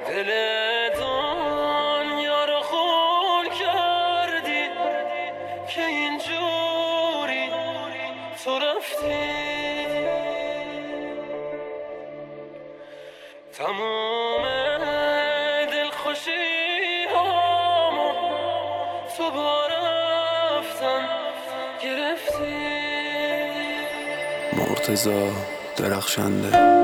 دل دنیا رو خون کردی که اینجوری تو رفتی. تمام دلخوشی هامو تو با رفتن گرفتی. مرتضی درخشنده.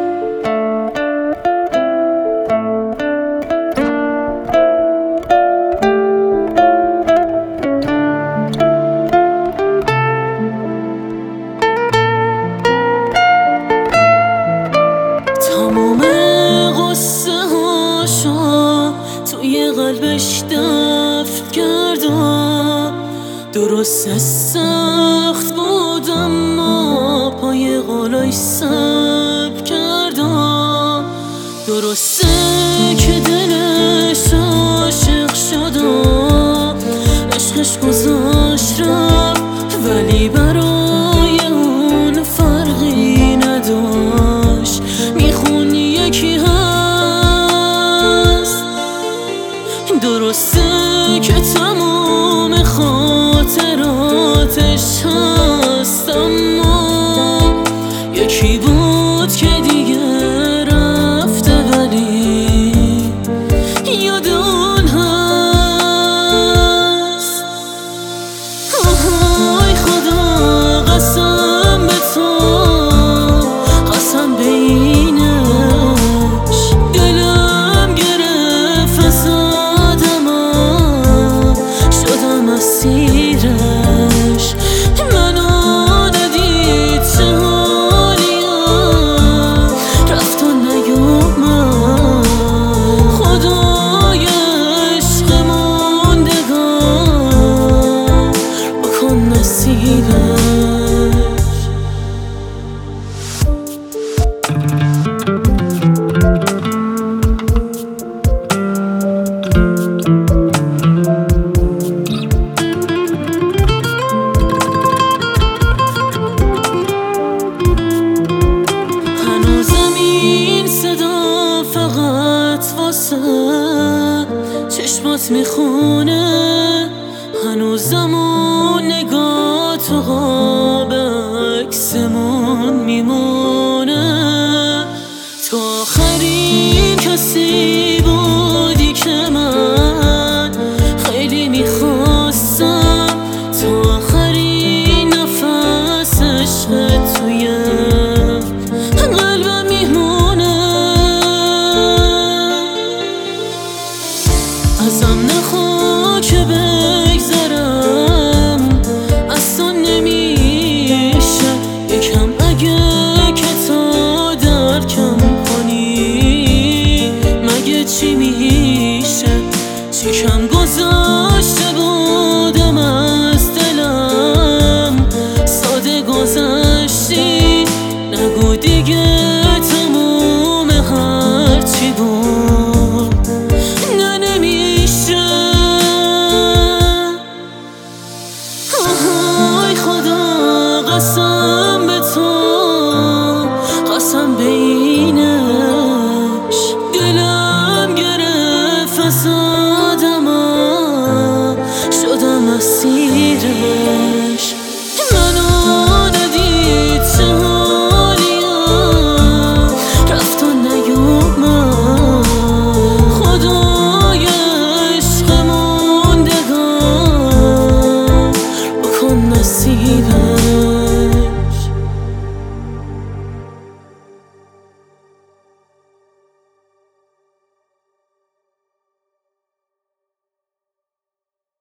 تمام قصه هاشو توی قلبش دفن کردم. درسته سخت بود اما پای قالاش صبر کردم. درسته که دلش عاشق شدم، عشقش گذاشت رفت، ولی برای اون فرقی نداشت. میخونی یکی هست، درسته که تمام خاطراتش هست، اما یکی بود که دیگه رفته ولی یاد اون هست. آهای خدا قسم به تو، قسم به اینش، دلم گرفت از آدمم، شدم اسیرش. منو ندید چه حالیم، رفت و نیومد. خدای عشق موندگار بکن نصیبش. هنوزم این صدا فقط واسه چشمات میخونه، هنوزم اون نگاه تو قاب عکسمون میمونه. تو آخرین کسی بودی که من خیلی میخواستم، تو آخرین نفس عشق توی قلبم میمونه. ازم نخوا که بگذرم، اصلا نمیشه یکم اگه که تا درکم کنی، مگه چی میشه چی کم